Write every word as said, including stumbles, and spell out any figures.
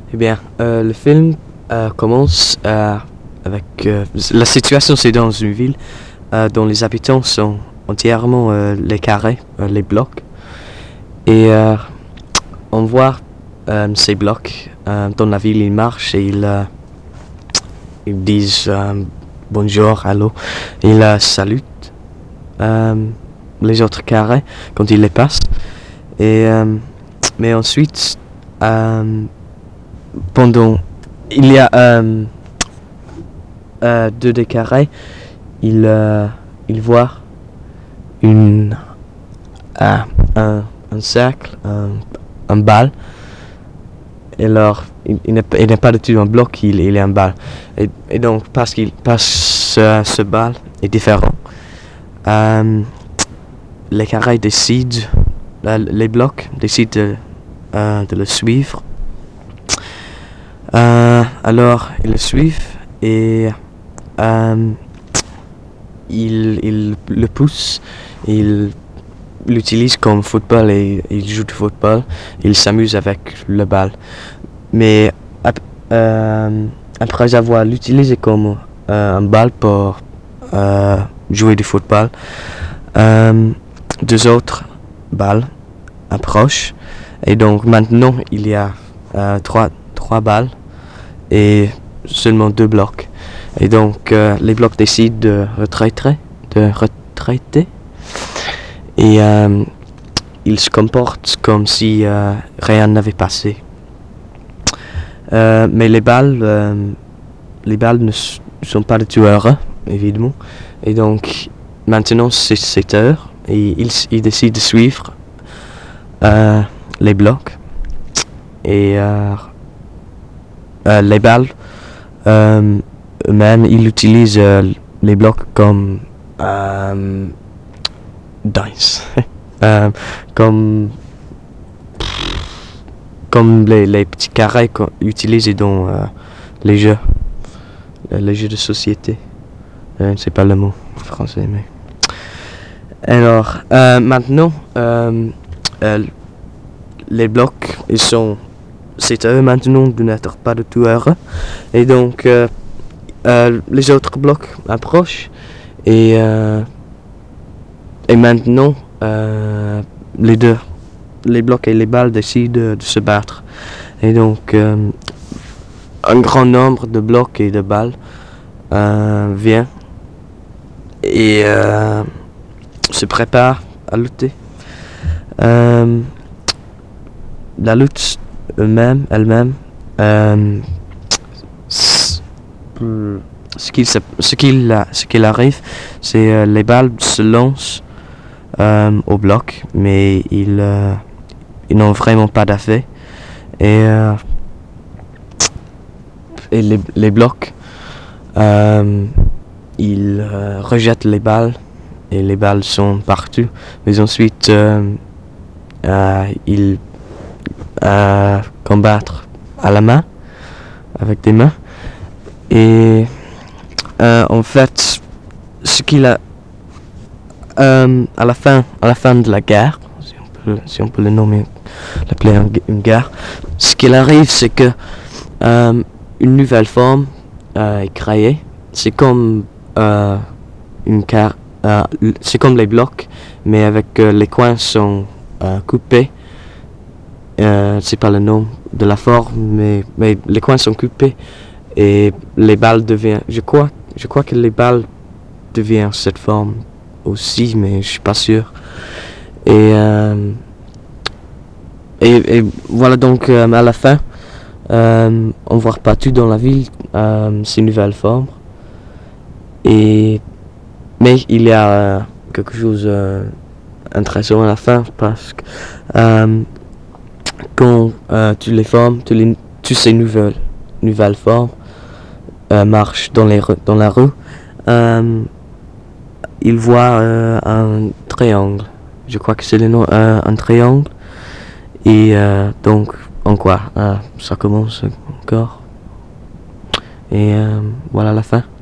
Eh bien, euh, le film euh, commence euh, avec... euh, la situation, c'est dans une ville euh, dont les habitants sont entièrement euh, les carrés, euh, les blocs. Et euh, on voit euh, ces blocs euh, dans la ville, ils marchent et ils, euh, ils disent euh, bonjour, allô. Ils euh, salutent euh, les autres carrés quand ils les passent. Et, euh, mais ensuite, euh, pendant... Il y a euh, euh, deux des carrés, il, euh, il voit une, euh, un, un cercle, un, un bal. Et alors, il, il n'est pas du tout un bloc, il, il est un bal. Et, et donc, parce, qu'il, parce que euh, ce bal est différent, euh, les carrés décident, euh, les blocs décident de, euh, de le suivre. Euh, alors, ils le suivent et euh, ils, ils le poussent, ils l'utilisent comme football et ils jouent du football, ils s'amusent avec le bal. Mais ap- euh, après avoir l'utilisé comme euh, un bal pour euh, jouer du football, euh, deux autres balles approchent et donc maintenant il y a euh, trois, trois balles et seulement deux blocs. Et donc euh, les blocs décident de retraiter, de retraiter et euh, ils se comportent comme si euh, rien n'avait passé. Euh, mais les balles, euh, les balles ne s- sont pas du tout heureux, évidemment. Et donc maintenant c'est sept heures et ils, ils décident de suivre euh, les blocs et euh, euh, les balles euh, eux-mêmes, ils utilisent euh, les blocs comme euh, dice, euh, comme comme les, les petits carrés qu'on utilise dans euh, les jeux, les jeux de société. Euh, c'est pas le mot en français, mais alors euh, maintenant euh, euh, les blocs ils sont c'est à eux maintenant de n'être pas du tout heureux et donc euh, euh, les autres blocs approchent et euh, et maintenant euh, les deux les blocs et les balles décident de, de se battre et donc euh, un grand nombre de blocs et de balles euh, vient et euh, se prépare à lutter. Euh, la lutte eux-mêmes, elle-même, euh, ce qu'il ce qu'il ce qu'il arrive, c'est euh, les balles se lancent euh, au bloc, mais ils euh, ils n'ont vraiment pas d'effet et euh, et les les blocs euh, ils euh, rejettent les balles et les balles sont partout, mais ensuite euh, euh, ils euh, combattent à la main avec des mains et euh, en fait ce qu'il a euh, à la fin à la fin de la guerre, si on peut, si on peut le nommer l'appeler un, une guerre, ce qu'il arrive c'est que euh, une nouvelle forme euh, est créée. C'est comme euh, une car euh, c'est comme les blocs mais avec euh, les coins sont euh, coupés. Euh, c'est pas le nom de la forme, mais, mais les coins sont coupés et les balles deviennent. Je crois, je crois que les balles deviennent cette forme aussi, mais je suis pas sûr. Et euh, et, et voilà donc euh, à la fin, euh, on voit partout dans la ville euh, ces nouvelles formes. Et mais il y a euh, quelque chose euh, intéressant à la fin parce que euh, quand euh, tu les formes, tu les, tous ces nouvelles, nouvelles formes euh, marchent dans, les, dans la rue, euh, ils voient euh, un triangle. Je crois que c'est le nom, euh, un triangle. Et euh, donc, en quoi euh, ça commence encore. Et euh, voilà la fin.